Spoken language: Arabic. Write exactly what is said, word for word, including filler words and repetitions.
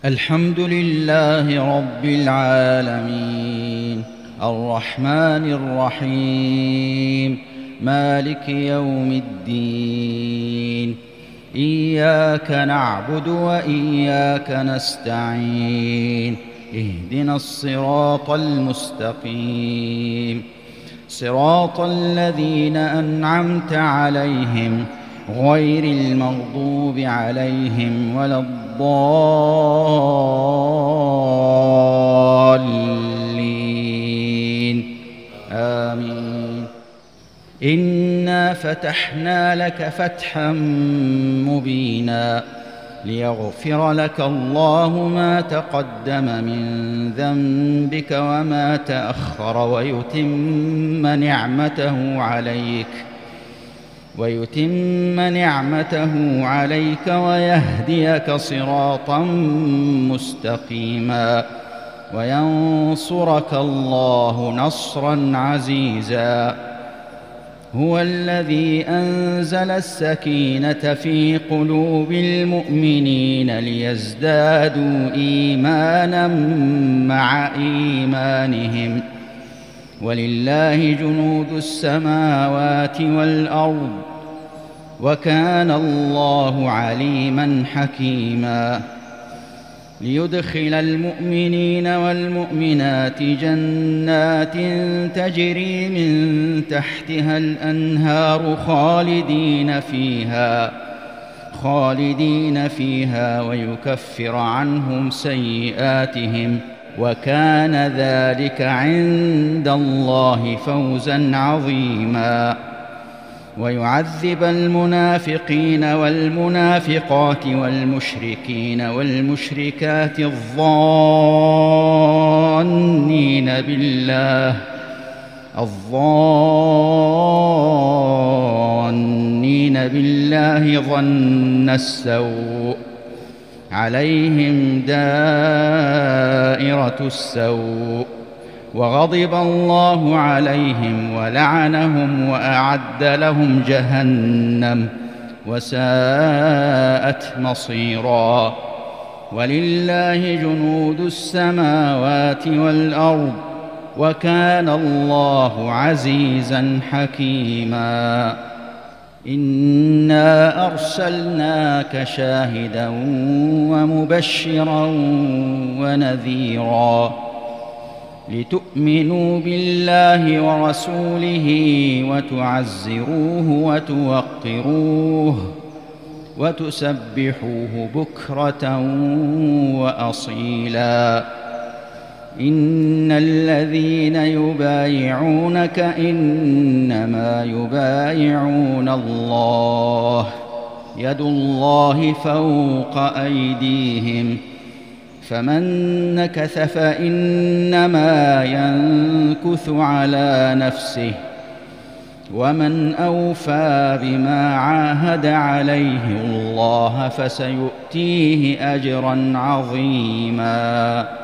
الحمد لله رب العالمين الرحمن الرحيم مالك يوم الدين إياك نعبد وإياك نستعين اهدنا الصراط المستقيم صراط الذين أنعمت عليهم غير المغضوب عليهم ولا الضالين آمين. إنا فتحنا لك فتحا مبينا ليغفر لك الله ما تقدم من ذنبك وما تأخر ويتم نعمته عليك ويتم نعمته عليك ويهديك صراطا مستقيما وينصرك الله نصرا عزيزا. هو الذي أنزل السكينة في قلوب المؤمنين ليزدادوا إيمانا مع إيمانهم ولله جنود السماوات والأرض وكان الله عليما حكيما. ليدخل المؤمنين والمؤمنات جنات تجري من تحتها الأنهار خالدين فيها خالدين فيها ويكفر عنهم سيئاتهم وكان ذلك عند الله فوزا عظيما. ويعذب المنافقين والمنافقات والمشركين والمشركات الظانين بالله الظانين بالله ظن السوء عليهم دائرة السوء وغضب الله عليهم ولعنهم وأعد لهم جهنم وساءت مصيرا. ولله جنود السماوات والأرض وكان الله عزيزا حكيما. إنا أرسلناك شاهدا ومبشرا ونذيرا لتؤمنوا بالله ورسوله وتعزروه وتوقروه وتسبحوه بكرة وأصيلا. إن الذين يبايعونك إنما يبايعون الله يد الله فوق أيديهم فمن نكث فإنما ينكث على نفسه ومن أوفى بما عاهد عليه الله فسيؤتيه أجرا عظيما.